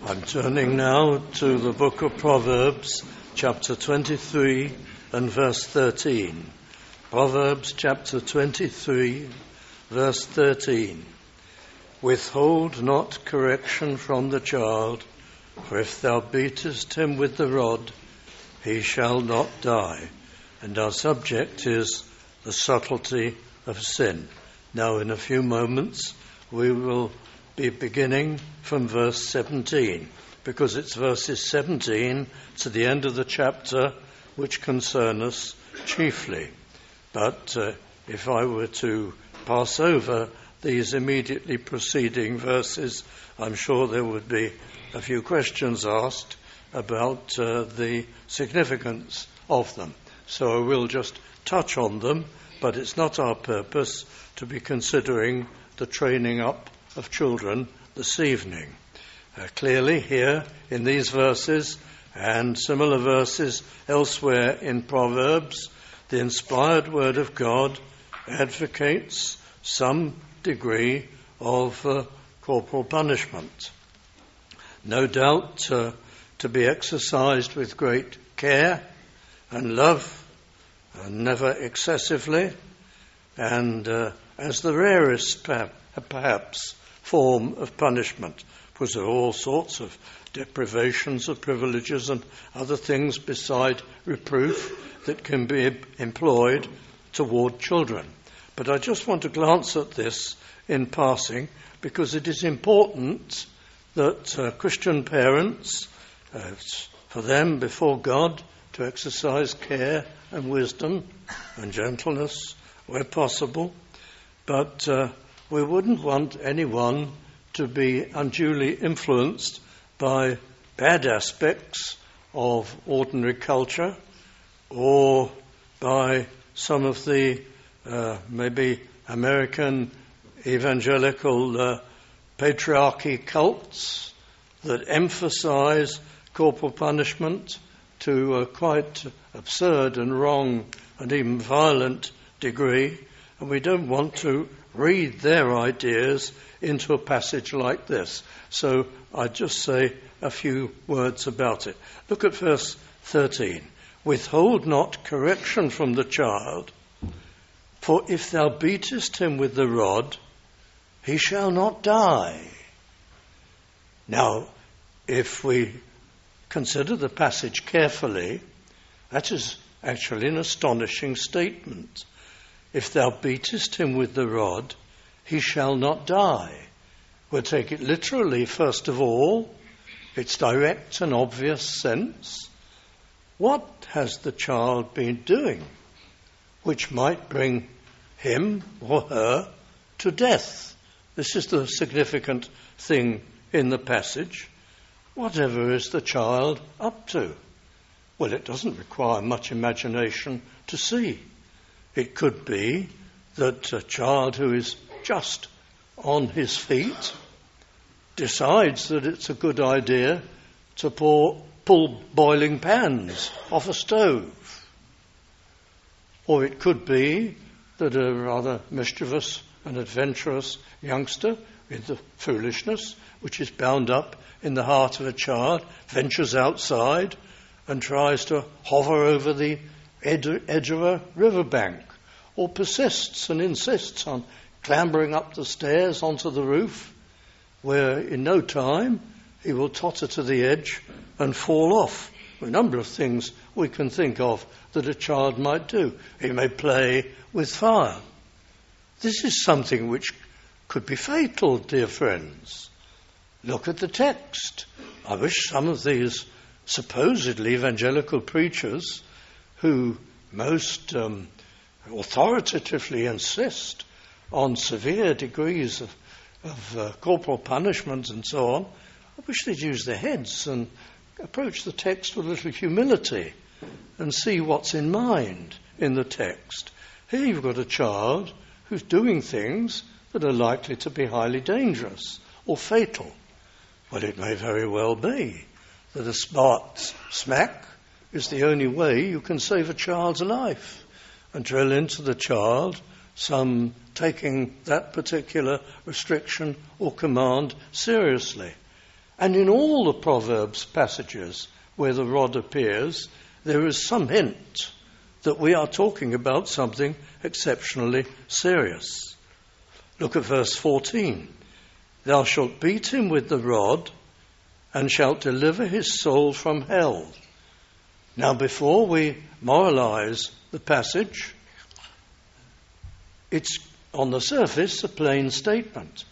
I'm turning now to the book of Proverbs, chapter 23 and verse 13. Proverbs chapter 23, verse 13. Withhold not correction from the child, for if thou beatest him with the rod, he shall not die. And our subject is the subtlety of sin. Now in a few moments we will be beginning from verse 17, because it's verses 17 to the end of the chapter which concern us chiefly. But if I were to pass over these immediately preceding verses, I'm sure there would be a few questions asked about the significance of them. So I will just touch on them, but it's not our purpose to be considering the training up of children this evening. Clearly here in these verses and similar verses elsewhere in Proverbs, the inspired word of God advocates some degree of corporal punishment. No doubt to be exercised with great care and love, and never excessively, and as the rarest perhaps form of punishment, because there are all sorts of deprivations of privileges and other things beside reproof that can be employed toward children. But I just want to glance at this in passing, because it is important that Christian parents, for them before God, to exercise care and wisdom and gentleness where possible. But we wouldn't want anyone to be unduly influenced by bad aspects of ordinary culture, or by some of the maybe American evangelical patriarchy cults that emphasize corporal punishment to a quite absurd and wrong and even violent degree. And we don't want to read their ideas into a passage like this. So I just say a few words about it. Look at verse 13. Withhold not correction from the child, for if thou beatest him with the rod, he shall not die. Now, if we consider the passage carefully, that is actually an astonishing statement. If thou beatest him with the rod, he shall not die. We'll take it literally, first of all, its direct and obvious sense. What has the child been doing which might bring him or her to death? This is the significant thing in the passage. Whatever is the child up to? Well, it doesn't require much imagination to see. It could be that a child who is just on his feet decides that it's a good idea to pull boiling pans off a stove. Or it could be that a rather mischievous and adventurous youngster, with the foolishness which is bound up in the heart of a child, ventures outside and tries to hover over the edge of a riverbank, or persists and insists on clambering up the stairs onto the roof, where in no time he will totter to the edge and fall off. A number of things we can think of that a child might do. He may play with fire. This is something which could be fatal, dear friends. Look at the text. I wish some of these supposedly evangelical preachers who most authoritatively insist on severe degrees of corporal punishment and so on, I wish they'd use their heads and approach the text with a little humility and see what's in mind in the text. Here you've got a child who's doing things that are likely to be highly dangerous or fatal. Well, it may very well be that a smart smack is the only way you can save a child's life, and drill into the child some taking that particular restriction or command seriously. And in all the Proverbs passages where the rod appears, there is some hint that we are talking about something exceptionally serious. Look at verse 14. Thou shalt beat him with the rod, and shalt deliver his soul from hell. Now, before we moralize the passage, it's on the surface a plain statement.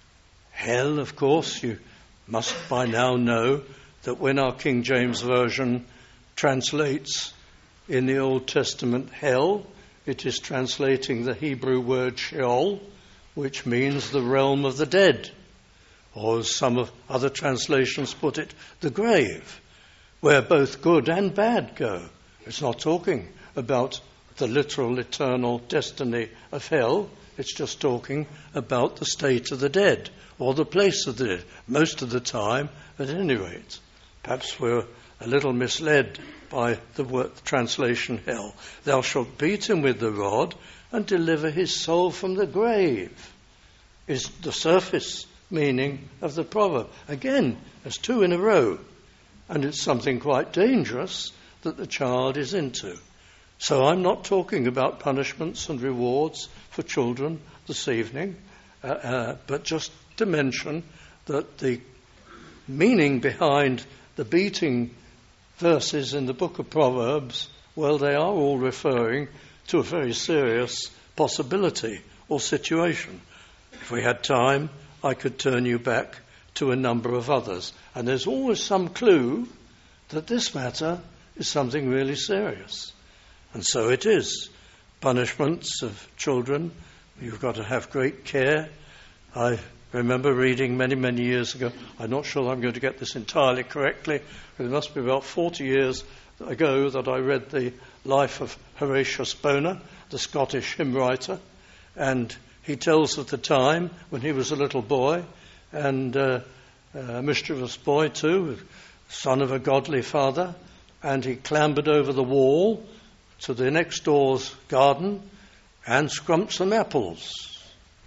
Hell, of course, you must by now know that when our King James Version translates in the Old Testament hell, it is translating the Hebrew word Sheol, which means the realm of the dead, or as some of other translations put it, the grave, where both good and bad go. It's not talking about the literal eternal destiny of hell. It's just talking about the state of the dead, or the place of the dead, most of the time, at any rate. Perhaps we're a little misled by the word translation hell. Thou shalt beat him with the rod and deliver his soul from the grave, is the surface meaning of the proverb. Again, there's two in a row, and it's something quite dangerous that the child is into. So I'm not talking about punishments and rewards for children this evening, but just to mention that the meaning behind the beating verses in the book of Proverbs, well, they are all referring to a very serious possibility or situation. If we had time, I could turn you back to a number of others. And there's always some clue that this matter is something really serious. And so it is. Punishments of children, you've got to have great care. I remember reading many, many years ago, I'm not sure I'm going to get this entirely correctly, but it must be about 40 years ago that I read the life of Horatius Bonar, the Scottish hymn writer, and he tells of the time when he was a little boy, and a mischievous boy too, son of a godly father, and he clambered over the wall to the next door's garden and scrumped some apples.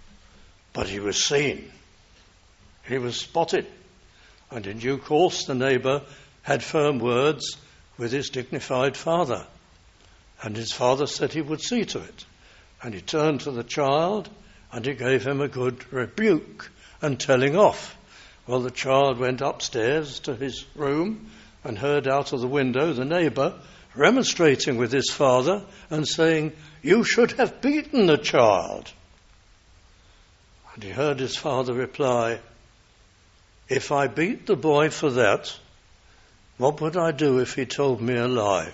But he was seen. He was spotted. And in due course the neighbour had firm words with his dignified father. And his father said he would see to it. And he turned to the child and he gave him a good rebuke and telling off. Well, the child went upstairs to his room and heard out of the window the neighbour remonstrating with his father and saying, "You should have beaten the child." And he heard his father reply, "If I beat the boy for that, what would I do if he told me a lie?"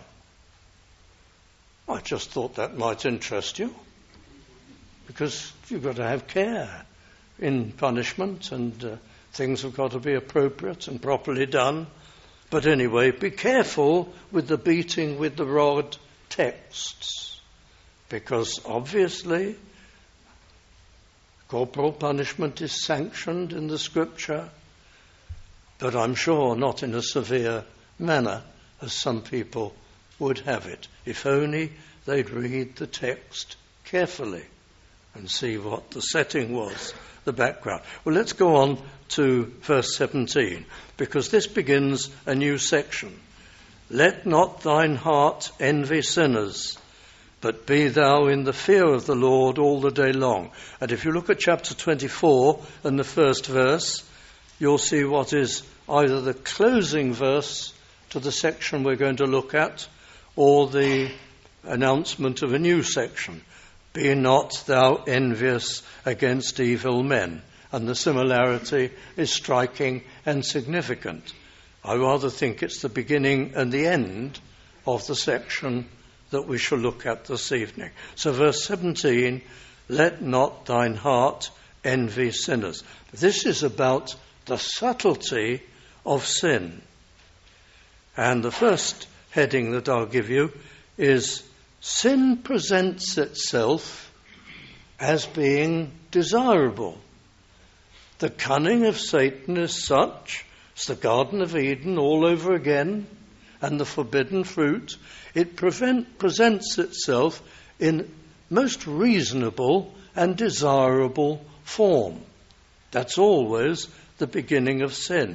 I just thought that might interest you, because you've got to have care in punishment, and things have got to be appropriate and properly done. But anyway, be careful with the beating with the rod texts, because obviously corporal punishment is sanctioned in the Scripture, but I'm sure not in a severe manner as some people would have it. If only they'd read the text carefully and see what the setting was, the background. Well, let's go on to verse 17, because this begins a new section. Let not thine heart envy sinners, but be thou in the fear of the Lord all the day long. And if you look at chapter 24 and the first verse, you'll see what is either the closing verse to the section we're going to look at, or the announcement of a new section. Be not thou envious against evil men. And the similarity is striking and significant. I rather think it's the beginning and the end of the section that we shall look at this evening. So verse 17, let not thine heart envy sinners. This is about the subtlety of sin. And the first heading that I'll give you is sin presents itself as being desirable. The cunning of Satan is such, it's the Garden of Eden all over again, and the forbidden fruit. It presents itself in most reasonable and desirable form. That's always the beginning of sin.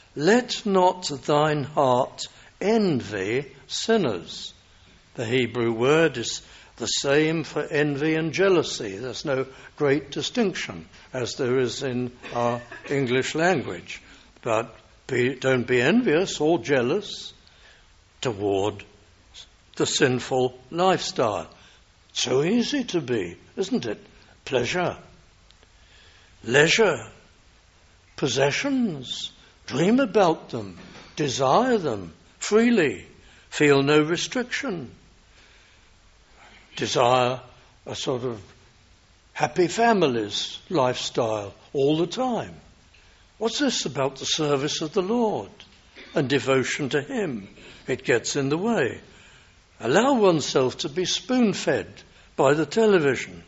let not thine heart envy sinners. The Hebrew word is the same for envy and jealousy. There's no great distinction as there is in our English language. But don't be envious or jealous toward the sinful lifestyle. So easy to be, isn't it? Pleasure, leisure, possessions, dream about them, desire them freely, feel no restriction. Desire a sort of happy families lifestyle all the time. What's this about the service of the Lord and devotion to Him? It gets in the way. Allow oneself to be spoon-fed by the television.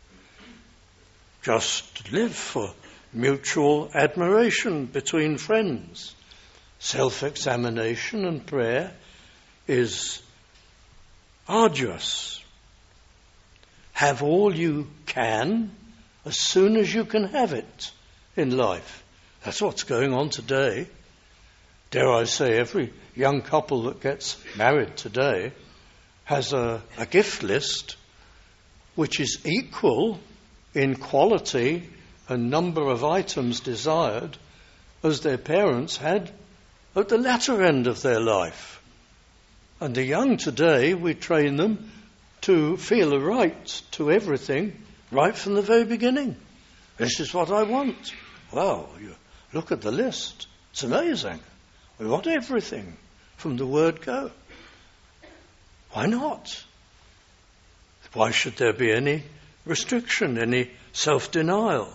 Just live for mutual admiration between friends. Self-examination and prayer is arduous. Have all you can as soon as you can have it in life. That's what's going on today. Dare I say, every young couple that gets married today has a gift list which is equal in quality and number of items desired as their parents had at the latter end of their life. And the young today, we train them to feel a right to everything right from the very beginning. This is what I want. Wow, you look at the list. It's amazing. We want everything from the word go. Why not? Why should there be any restriction, any self-denial?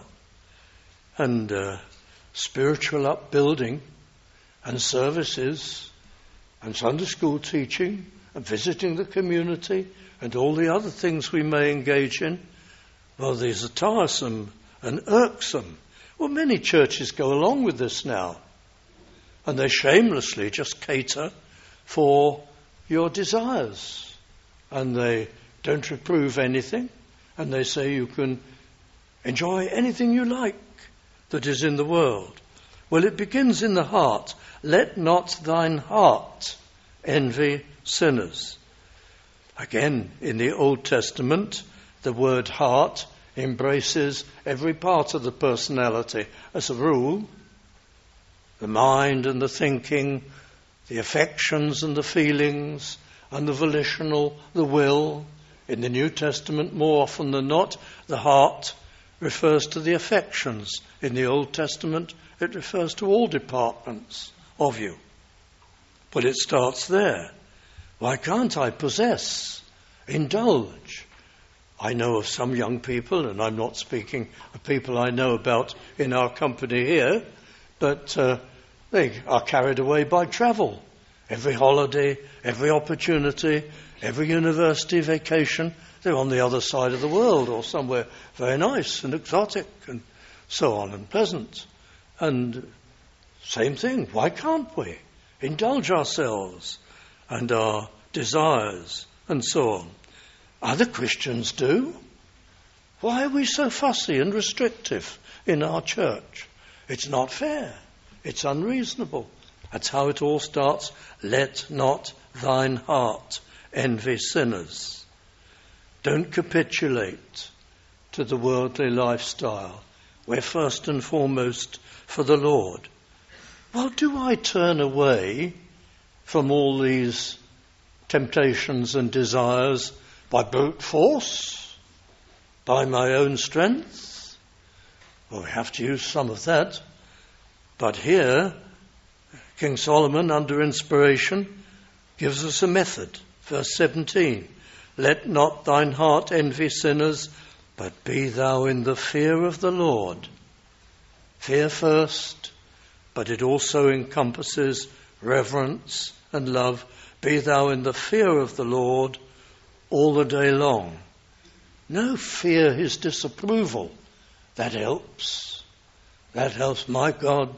And spiritual upbuilding and services and Sunday school teaching and visiting the community and all the other things we may engage in, well, these are tiresome and irksome. Well, many churches go along with this now, and they shamelessly just cater for your desires, and they don't reprove anything, and they say you can enjoy anything you like that is in the world. Well, it begins in the heart. Let not thine heart envy sinners. Again, in the Old Testament, the word heart embraces every part of the personality. As a rule, the mind and the thinking, the affections and the feelings, and the volitional, the will. In the New Testament, more often than not, the heart refers to the affections. In the Old Testament, it refers to all departments of you. But it starts there. Why can't I possess, indulge? I know of some young people, and I'm not speaking of people I know about in our company here, but they are carried away by travel. Every holiday, every opportunity, every university vacation, they're on the other side of the world or somewhere very nice and exotic and so on and pleasant. And same thing, why can't we indulge ourselves and our desires and so on? Other Christians do. Why are we so fussy and restrictive in our church? It's not fair. It's unreasonable. That's how it all starts. Let not thine heart envy sinners. Don't capitulate to the worldly lifestyle. We're first and foremost for the Lord. Well, do I turn away from all these temptations and desires by brute force? By my own strength? Well, we have to use some of that. But here, King Solomon, under inspiration, gives us a method. Verse 17, let not thine heart envy sinners, but be thou in the fear of the Lord. Fear first, but it also encompasses reverence and love. Be thou in the fear of the Lord all the day long. No fear his disapproval. That helps. That helps my God,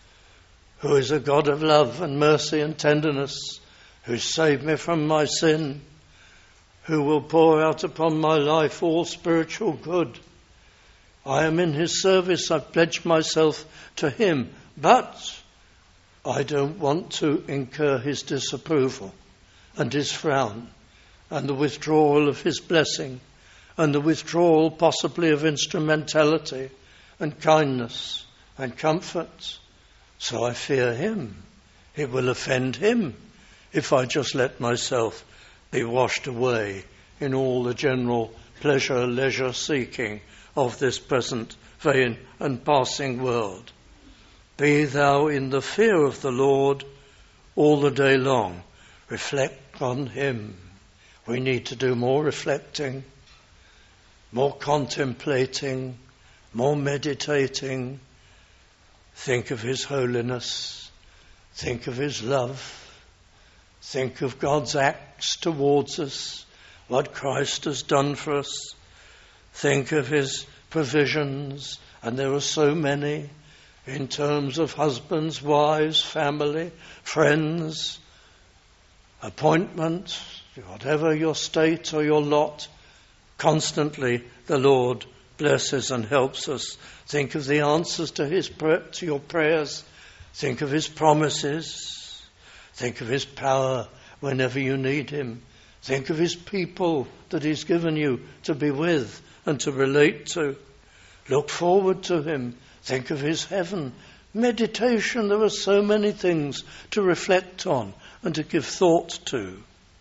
who is a God of love and mercy and tenderness, who saved me from my sin, who will pour out upon my life all spiritual good. I am in his service. I've pledged myself to him. But I don't want to incur his disapproval and his frown and the withdrawal of his blessing and the withdrawal possibly of instrumentality and kindness and comfort. So I fear him. It will offend him if I just let myself be washed away in all the general pleasure, leisure seeking of this present vain and passing world. Be thou in the fear of the Lord all the day long. Reflect on him. We need to do more reflecting, more contemplating, more meditating. Think of his holiness. Think of his love. Think of God's acts towards us, what Christ has done for us. Think of his provisions, and there are so many, in terms of husbands, wives, family, friends, appointment, whatever your state or your lot. Constantly the Lord blesses and helps us. Think of the answers to your prayers. Think of his promises. Think of his power whenever you need him. Think of his people that he's given you to be with and to relate to. Look forward to him. Think of his heaven. Meditation, there are so many things to reflect on and to give thought to.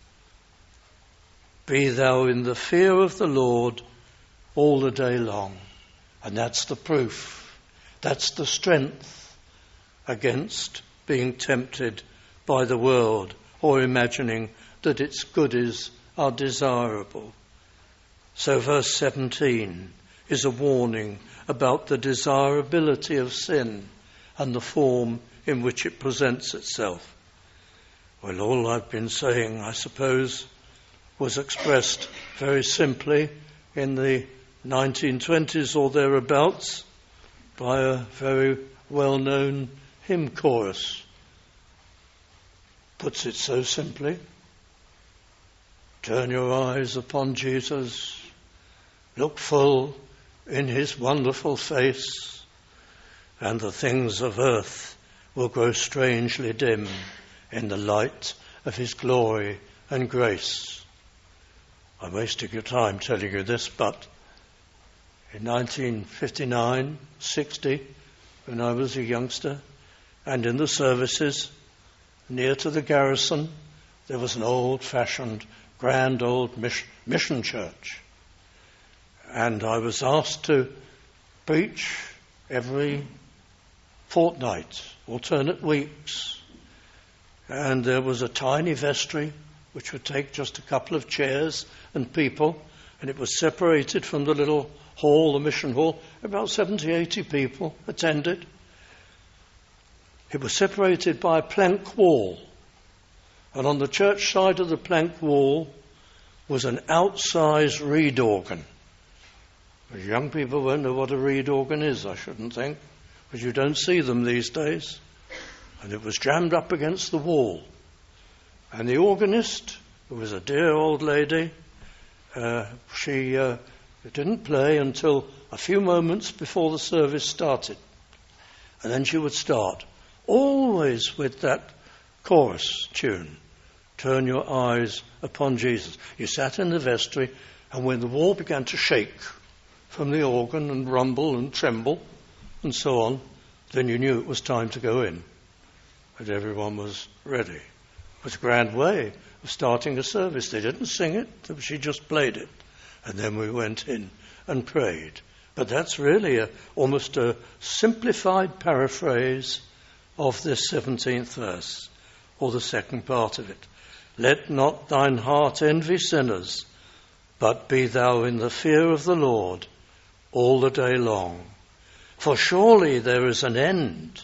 Be thou in the fear of the Lord all the day long. And that's the proof. That's the strength against being tempted by the world or imagining that its goodies are desirable. So verse 17 is a warning about the desirability of sin and the form in which it presents itself. Well, all I've been saying, I suppose, was expressed very simply in the 1920s or thereabouts by a very well-known hymn chorus. Puts it so simply. Turn your eyes upon Jesus. Look full in his wonderful face, and the things of earth will grow strangely dim in the light of his glory and grace. I'm wasting your time telling you this, but in 1959, 60, when I was a youngster, and in the services near to the garrison, there was an old-fashioned, grand old mission church. And I was asked to preach every fortnight, alternate weeks. And there was a tiny vestry which would take just a couple of chairs and people, and it was separated from the little hall, the mission hall. About 70, 80 people attended. It was separated by a plank wall, and on the church side of the plank wall was an outsized reed organ. But young people won't know what a reed organ is, I shouldn't think, because you don't see them these days. And it was jammed up against the wall. And the organist, who was a dear old lady, she didn't play until a few moments before the service started. And then she would start, always with that chorus tune, Turn your eyes upon Jesus. You sat in the vestry, and when the wall began to shake from the organ and rumble and tremble and so on, then you knew it was time to go in. But everyone was ready. It was a grand way of starting a service. They didn't sing it, she just played it. And then we went in and prayed. But that's really almost a simplified paraphrase of this 17th verse, or the second part of it. Let not thine heart envy sinners, but be thou in the fear of the Lord all the day long. For surely there is an end.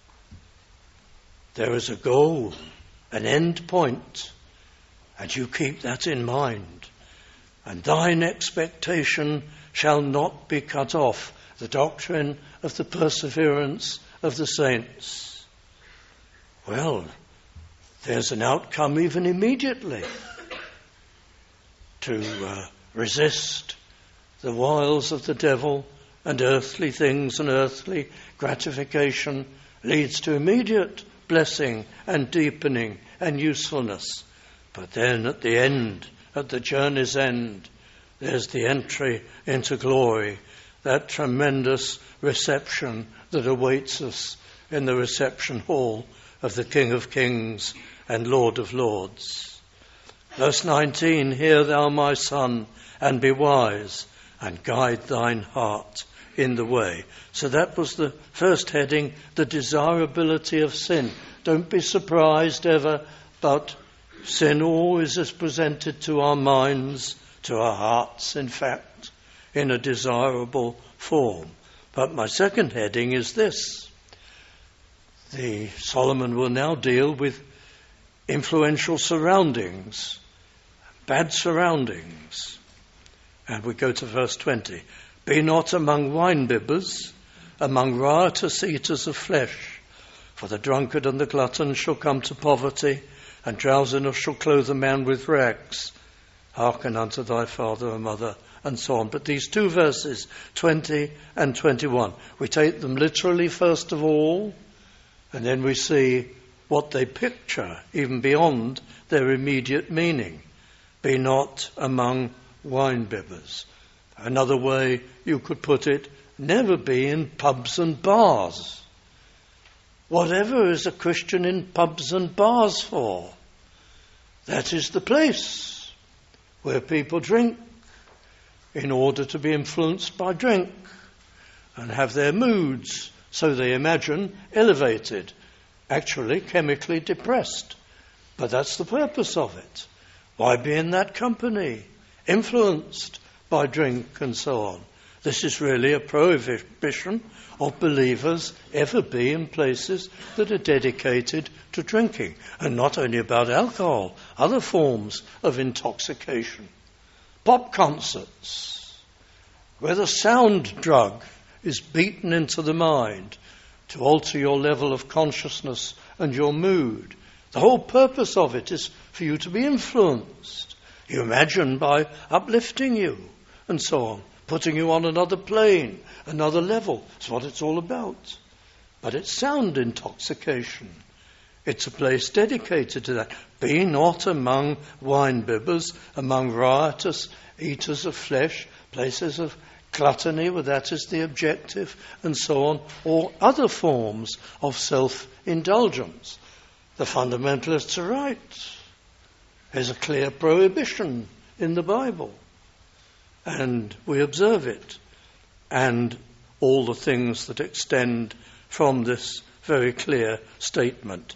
There is a goal, an end point, and you keep that in mind. And thine expectation shall not be cut off, the doctrine of the perseverance of the saints. Well, there's an outcome even immediately. To resist the wiles of the devil and earthly things and earthly gratification leads to immediate blessing and deepening and usefulness. But then at the end, at the journey's end, there's the entry into glory, that tremendous reception that awaits us in the reception hall of the King of Kings and Lord of Lords. Verse 19, hear thou my son, and be wise, and guide thine heart in the way. So that was the first heading, the desirability of sin. Don't be surprised ever, but sin always is presented to our minds, to our hearts, in fact, in a desirable form. But my second heading is this. Solomon will now deal with influential surroundings, bad surroundings. And we go to verse 20. Be not among winebibbers, among riotous eaters of flesh, for the drunkard and the glutton shall come to poverty, and drowsiness shall clothe a man with rags. Hearken unto thy father and mother, and so on. But these two verses, 20 and 21, we take them literally first of all, and then we see what they picture, even beyond their immediate meaning. Be not among winebibbers. Another way you could put it, never be in pubs and bars. Whatever is a Christian in pubs and bars for? That is the place where people drink in order to be influenced by drink and have their moods, so they imagine, elevated, actually chemically depressed. But that's the purpose of it. Why be in that company, influenced by drink and so on? This is really a prohibition of believers ever be in places that are dedicated to drinking. And not only about alcohol, other forms of intoxication. Pop concerts, where the sound drug is beaten into the mind to alter your level of consciousness and your mood. The whole purpose of it is for you to be influenced. You imagine by uplifting you and so on, putting you on another plane, another level. That's what it's all about. But it's sound intoxication. It's a place dedicated to that. Be not among winebibbers, among riotous eaters of flesh, places of gluttony, where that is the objective, and so on, or other forms of self-indulgence. The fundamentalists are right. There's a clear prohibition in the Bible, and we observe it, and all the things that extend from this very clear statement.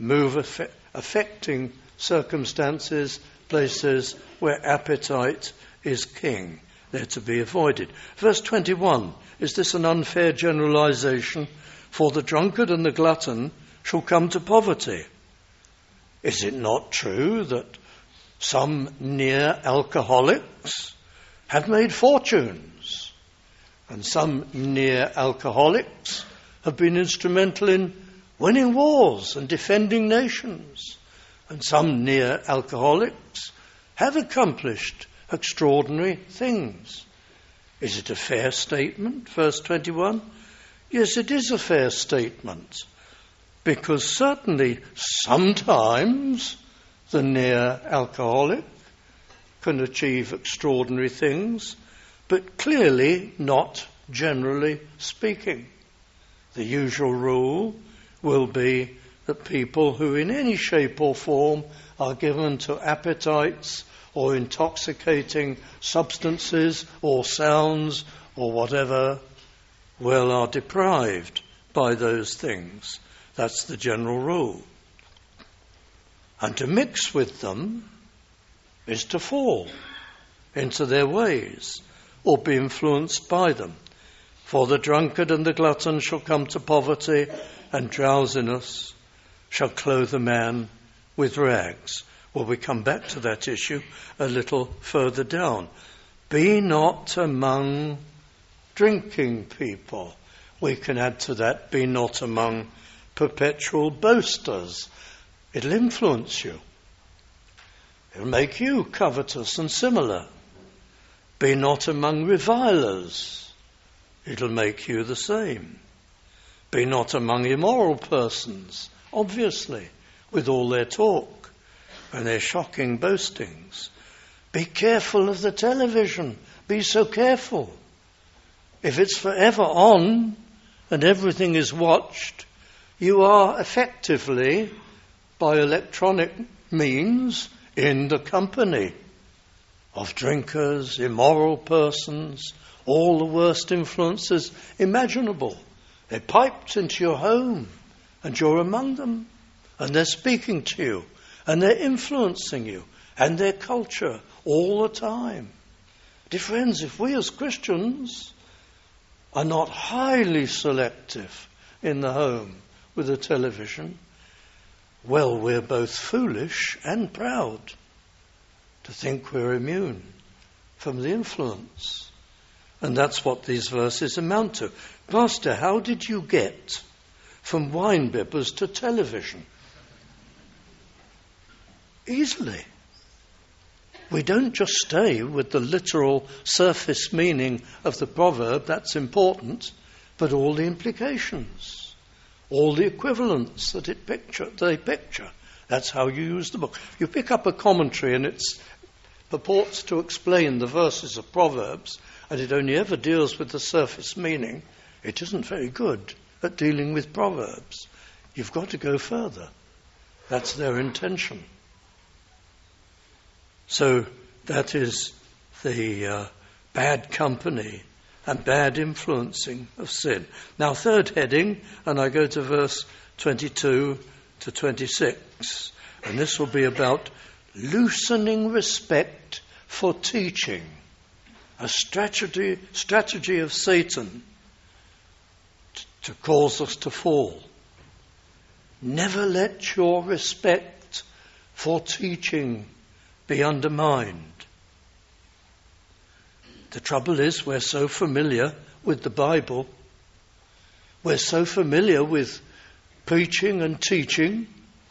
Affecting circumstances, places where appetite is king. They're to be avoided. Verse 21, is this an unfair generalization? For the drunkard and the glutton shall come to poverty. Is it not true that some near alcoholics have made fortunes, and some near alcoholics have been instrumental in winning wars and defending nations, and some near alcoholics have accomplished extraordinary things? Is it a fair statement, verse 21? Yes, it is a fair statement, because certainly sometimes the near alcoholic can achieve extraordinary things, but clearly not generally speaking. The usual rule will be that people who in any shape or form are given to appetites or intoxicating substances or sounds or whatever, well, are deprived by those things. That's the general rule. And to mix with them is to fall into their ways or be influenced by them. For the drunkard and the glutton shall come to poverty, and drowsiness shall clothe a man with rags. Well, we come back to that issue a little further down. Be not among drinking people. We can add to that, be not among perpetual boasters. It'll influence you. It'll make you covetous and similar. Be not among revilers. It'll make you the same. Be not among immoral persons, obviously, with all their talk and their shocking boastings. Be careful of the television. Be so careful. If it's forever on and everything is watched, you are effectively, by electronic means, in the company of drinkers, immoral persons, all the worst influences imaginable. They're piped into your home, and you're among them, and they're speaking to you, and they're influencing you, and their culture all the time. Dear friends, if we as Christians are not highly selective in the home with the television, well, we're both foolish and proud to think we're immune from the influence. And that's what these verses amount to. Pastor, how did you get from wine bibbers to television? Easily. We don't just stay with the literal surface meaning of the proverb, that's important, but all the implications, all the equivalents that they picture. That's how you use the book. You pick up a commentary and it purports to explain the verses of Proverbs, and it only ever deals with the surface meaning. It isn't very good at dealing with Proverbs. You've got to go further. That's their intention. So that is the bad company and bad influencing of sin. Now, third heading, and I go to verse 22 to 26, and this will be about loosening respect for teaching, a strategy of Satan to cause us to fall. Never let your respect for teaching be undermined. The trouble is, we're so familiar with the Bible, we're so familiar with preaching and teaching.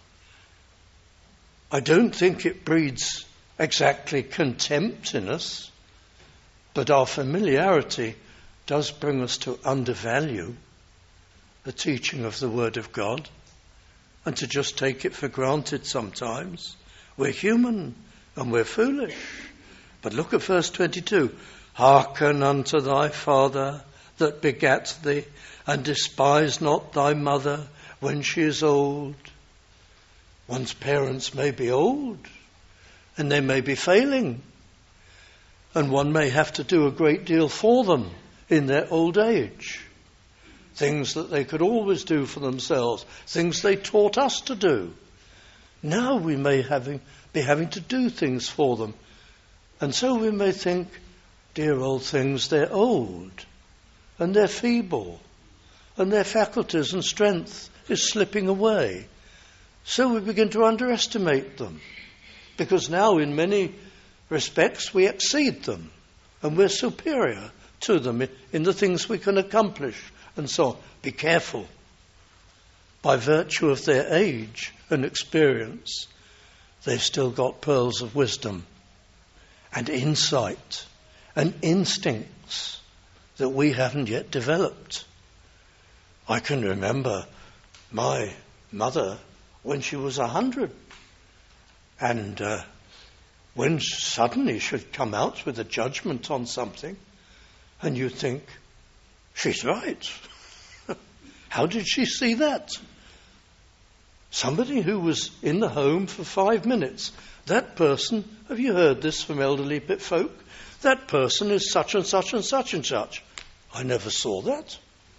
I don't think it breeds exactly contempt in us, but our familiarity does bring us to undervalue the teaching of the Word of God and to just take it for granted sometimes. We're human and we're foolish. But look at verse 22. Hearken unto thy father that begat thee, and despise not thy mother when she is old. One's parents may be old, and they may be failing, and one may have to do a great deal for them in their old age. Things that they could always do for themselves, things they taught us to do. Now we may be having to do things for them. And so we may think, dear old things, they're old, and they're feeble, and their faculties and strength is slipping away. So we begin to underestimate them, because now in many respects we exceed them, and we're superior to them in the things we can accomplish, and so on. Be careful. By virtue of their age and experience, they've still got pearls of wisdom and insight and instincts that we haven't yet developed. I can remember my mother when she was 100, and when suddenly she'd come out with a judgment on something, and you think, she's right. How did she see that? Somebody who was in the home for 5 minutes. That person, have you heard this from elderly folk? That person is such and such and such and such. I never saw that.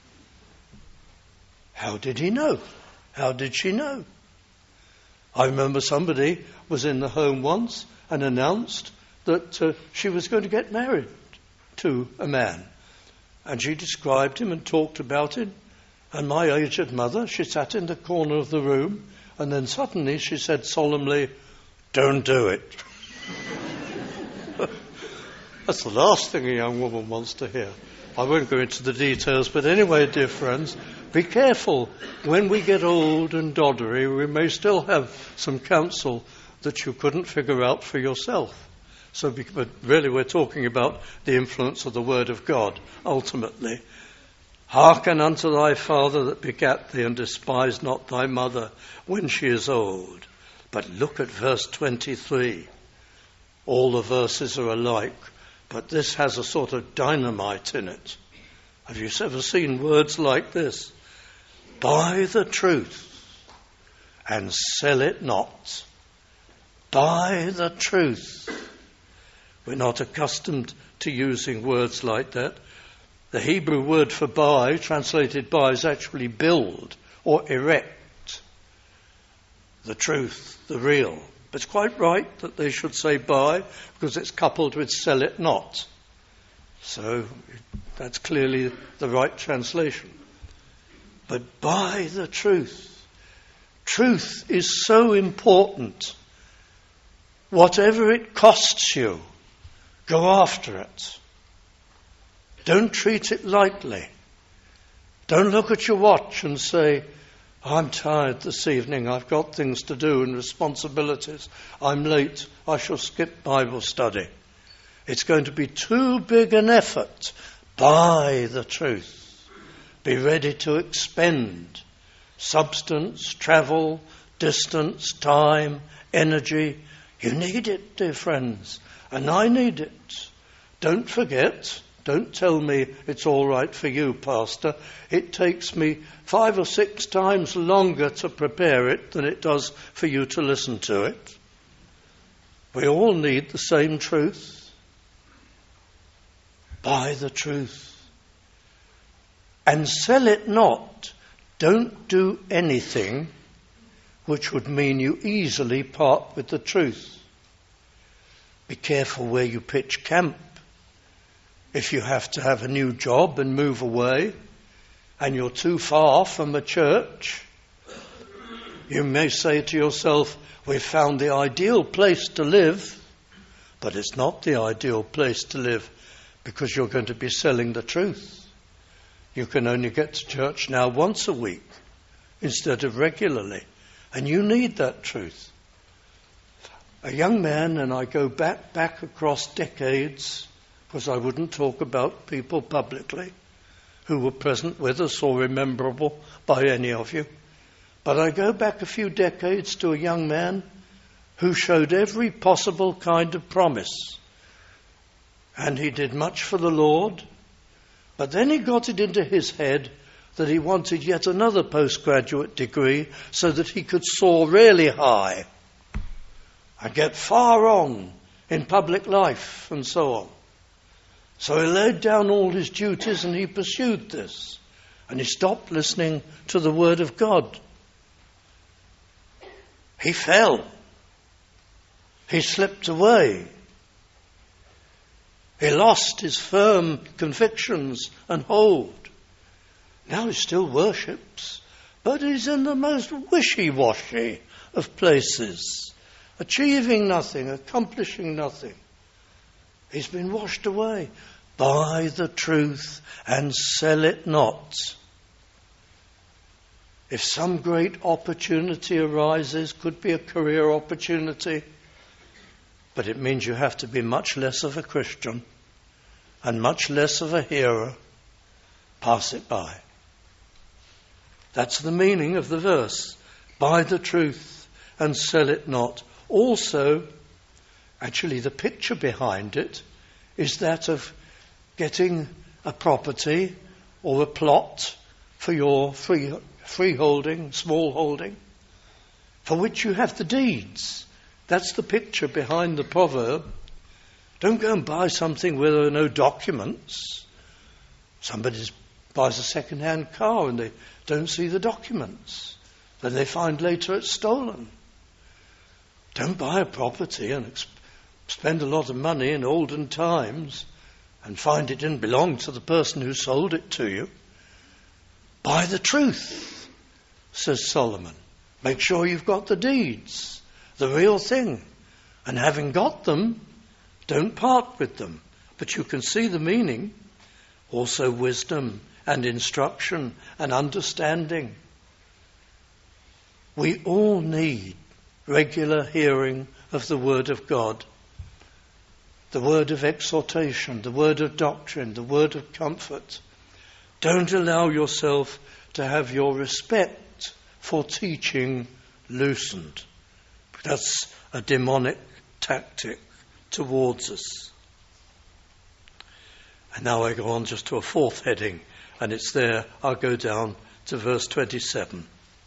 How did he know? How did she know? I remember somebody was in the home once and announced that she was going to get married to a man. And she described him and talked about him. And my aged mother, she sat in the corner of the room, and then suddenly she said solemnly, "Don't do it." That's the last thing a young woman wants to hear. I won't go into the details, but anyway, dear friends, be careful. When we get old and doddery, we may still have some counsel that you couldn't figure out for yourself. But really we're talking about the influence of the Word of God, ultimately. Hearken unto thy father that begat thee, and despise not thy mother when she is old. But look at verse 23. All the verses are alike, but this has a sort of dynamite in it. Have you ever seen words like this? Buy the truth and sell it not. Buy the truth. We're not accustomed to using words like that. The Hebrew word for buy, translated buy, is actually build or erect. The truth, the real. But it's quite right that they should say buy, because it's coupled with sell it not. So that's clearly the right translation. But buy the truth. Truth is so important. Whatever it costs you, go after it. Don't treat it lightly. Don't look at your watch and say, I'm tired this evening, I've got things to do and responsibilities. I'm late, I shall skip Bible study. It's going to be too big an effort. Buy the truth. Be ready to expend substance, travel, distance, time, energy. You need it, dear friends, and I need it. Don't forget, don't tell me it's all right for you, Pastor. It takes me 5 or 6 times longer to prepare it than it does for you to listen to it. We all need the same truth. Buy the truth. And sell it not. Don't do anything which would mean you easily part with the truth. Be careful where you pitch camp. If you have to have a new job and move away, and you're too far from a church, you may say to yourself, we've found the ideal place to live, but it's not the ideal place to live because you're going to be selling the truth. You can only get to church now once a week instead of regularly, and you need that truth. A young man, and I go back across decades, because I wouldn't talk about people publicly who were present with us or rememberable by any of you. But I go back a few decades to a young man who showed every possible kind of promise. And he did much for the Lord. But then he got it into his head that he wanted yet another postgraduate degree so that he could soar really high and get far on in public life and so on. So he laid down all his duties and he pursued this. And he stopped listening to the word of God. He fell. He slipped away. He lost his firm convictions and hold. Now he still worships, but he's in the most wishy-washy of places, achieving nothing, accomplishing nothing. He's been washed away. Buy the truth and sell it not. If some great opportunity arises, could be a career opportunity, but it means you have to be much less of a Christian and much less of a hearer, pass it by. That's the meaning of the verse. Buy the truth and sell it not. Also, actually the picture behind it is that of getting a property or a plot for your freeholding, small holding, for which you have the deeds. That's the picture behind the proverb. Don't go and buy something where there are no documents. Somebody buys a second-hand car and they don't see the documents. Then they find later it's stolen. Don't buy a property and spend a lot of money in olden times and find it didn't belong to the person who sold it to you. Buy the truth, says Solomon. Make sure you've got the deeds, the real thing. And having got them, don't part with them. But you can see the meaning. Also wisdom and instruction and understanding. We all need regular hearing of the Word of God. The word of exhortation, the word of doctrine, the word of comfort. Don't allow yourself to have your respect for teaching loosened. That's a demonic tactic towards us. And now I go on just to a fourth heading, and it's there. I'll go down to verse 27.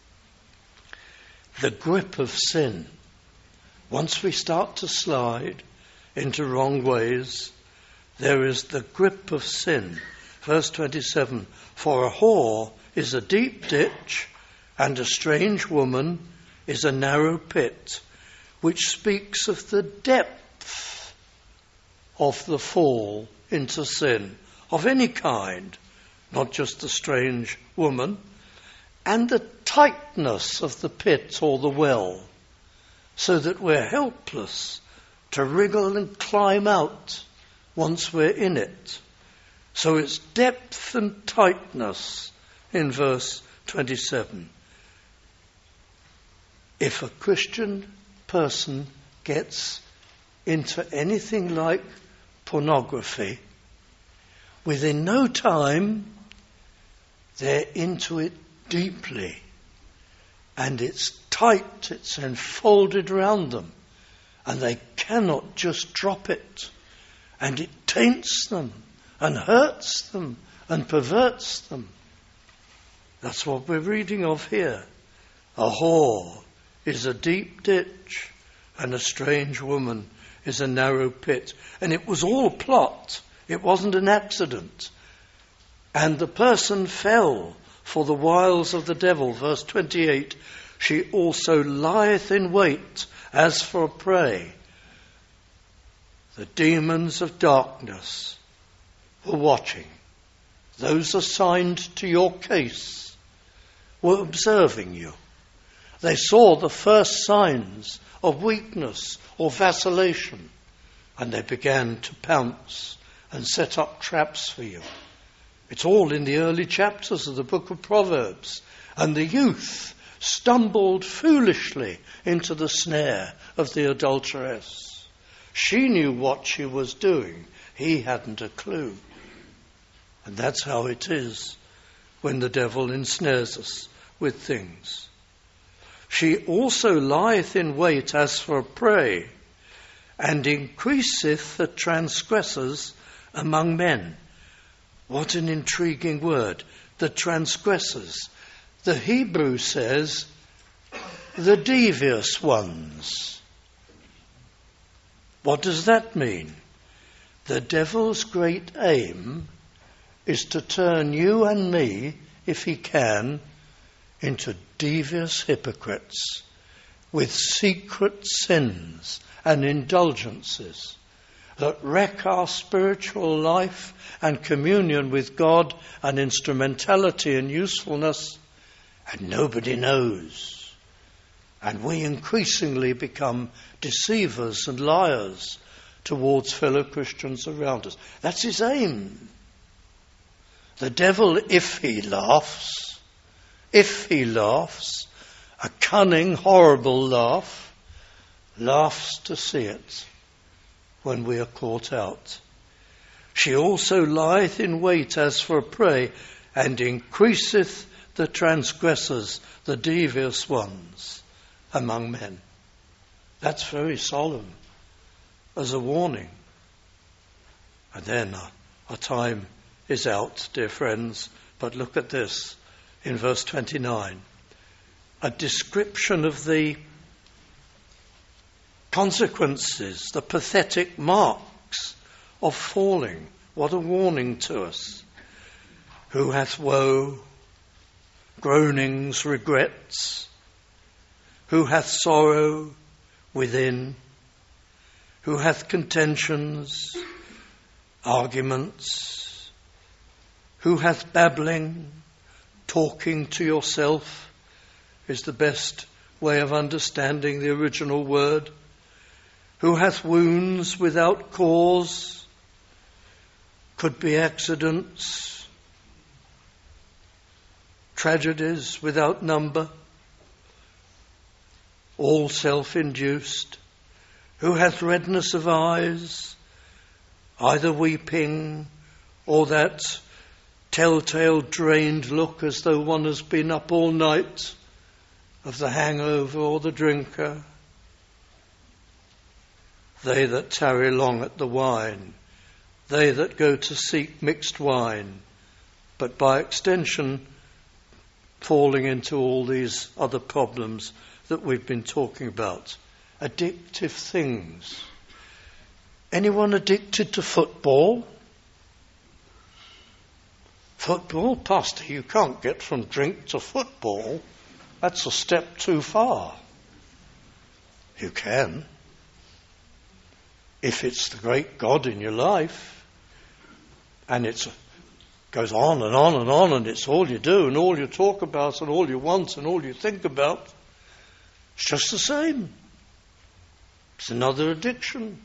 The grip of sin. Once we start to slide into wrong ways, there is the grip of sin. Verse 27, for a whore is a deep ditch, and a strange woman is a narrow pit, which speaks of the depth of the fall into sin, of any kind, not just the strange woman, and the tightness of the pit or the well, so that we're helpless to wriggle and climb out once we're in it. So it's depth and tightness in verse 27. If a Christian person gets into anything like pornography, within no time they're into it deeply, and it's tight, it's enfolded around them, and they cannot just drop it, and it taints them and hurts them and perverts them. That's what we're reading of here. A whore is a deep ditch, and a strange woman is a narrow pit. And it was all plot. It wasn't an accident. And the person fell for the wiles of the devil. Verse 28, she also lieth in wait as for prey. The demons of darkness were watching. Those assigned to your case were observing you. They saw the first signs of weakness or vacillation, and they began to pounce and set up traps for you. It's all in the early chapters of the book of Proverbs. And the youth stumbled foolishly into the snare of the adulteress. She knew what she was doing. He hadn't a clue. And that's how it is when the devil ensnares us with things. She also lieth in wait as for prey, and increaseth the transgressors among men. What an intriguing word, the transgressors. The Hebrew says, the devious ones. What does that mean? The devil's great aim is to turn you and me, if he can, into devious hypocrites with secret sins and indulgences that wreck our spiritual life and communion with God and instrumentality and usefulness, and nobody knows. And we increasingly become deceivers and liars towards fellow Christians around us. That's his aim. The devil, if he laughs, a cunning, horrible laugh, laughs to see it when we are caught out. She also lieth in wait as for prey, and increaseth the transgressors, the devious ones, among men. That's very solemn as a warning. And then our time is out, dear friends, but look at this in verse 29. A description of the consequences, the pathetic marks of falling. What a warning to us. Who hath woe, groanings, regrets? Who hath sorrow within? Who hath contentions, arguments? Who hath babbling, talking to yourself, is the best way of understanding the original word. Who hath wounds without cause? Could be accidents, tragedies without number, all self-induced. Who hath redness of eyes, either weeping or that telltale drained look as though one has been up all night of the hangover or the drinker. They that tarry long at the wine, they that go to seek mixed wine, but by extension falling into all these other problems that we've been talking about. Addictive things. Anyone addicted to football? Football? Pastor, you can't get from drink to football. That's a step too far. You can. If it's the great God in your life, and it goes on and on and on, and it's all you do and all you talk about and all you want and all you think about, it's just the same. It's another addiction.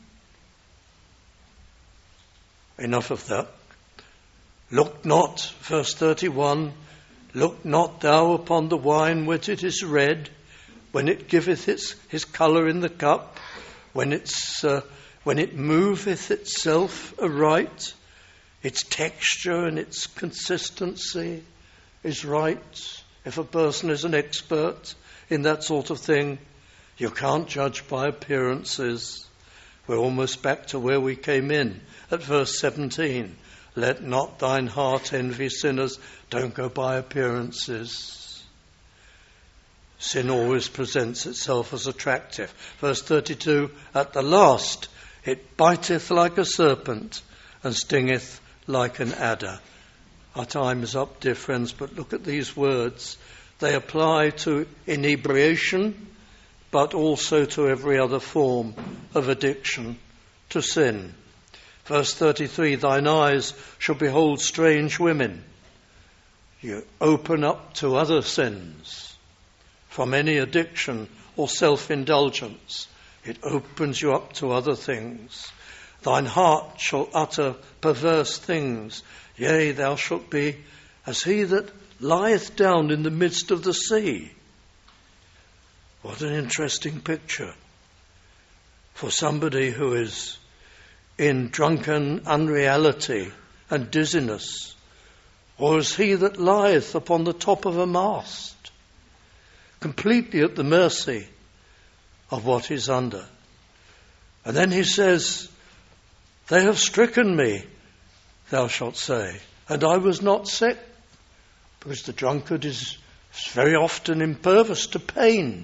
Enough of that. Look not, verse 31, look not thou upon the wine when it is red, when it giveth his colour in the cup, when it moveth itself aright, its texture and its consistency is right. If a person is an expert in that sort of thing, you can't judge by appearances. We're almost back to where we came in at verse 17. Let not thine heart envy sinners. Don't go by appearances. Sin always presents itself as attractive. Verse 32, at the last it biteth like a serpent and stingeth like an adder. Our time is up, dear friends, but look at these words. They apply to inebriation, but also to every other form of addiction to sin. Verse 33, thine eyes shall behold strange women. You open up to other sins from any addiction or self-indulgence. It opens you up to other things. Thine heart shall utter perverse things. Yea, thou shalt be as he that lieth down in the midst of the sea. What an interesting picture for somebody who is in drunken unreality and dizziness, or as he that lieth upon the top of a mast, completely at the mercy of what he's under. And then he says, they have stricken me, thou shalt say, and I was not sick, because the drunkard is very often impervious to pain,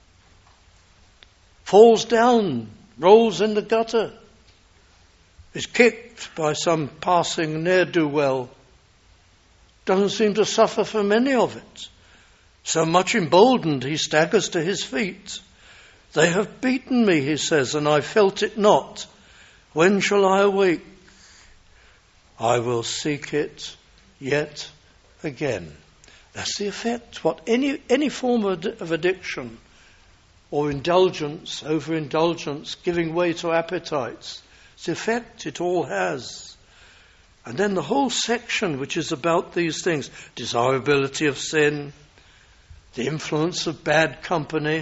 falls down, rolls in the gutter, is kicked by some passing ne'er-do-well, doesn't seem to suffer from any of it. So much emboldened, he staggers to his feet. They have beaten me, he says, and I felt it not. When shall I awake? I will seek it yet again. That's the effect. What any form of addiction or indulgence, overindulgence, giving way to appetites, it's the effect it all has. And then the whole section which is about these things, desirability of sin, the influence of bad company,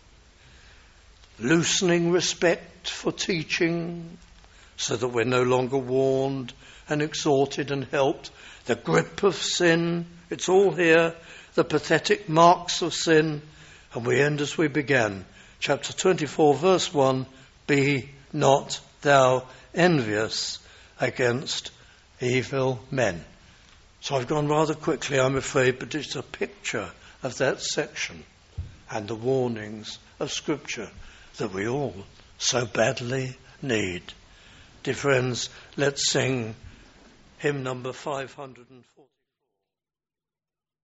loosening respect for teaching so that we're no longer warned and exhorted and helped, the grip of sin, it's all here, the pathetic marks of sin, and we end as we began. Chapter 24, verse 1, be not thou envious against evil men. So I've gone rather quickly, I'm afraid, but it's a picture of that section and the warnings of Scripture that we all so badly need. Dear friends, let's sing hymn number 540.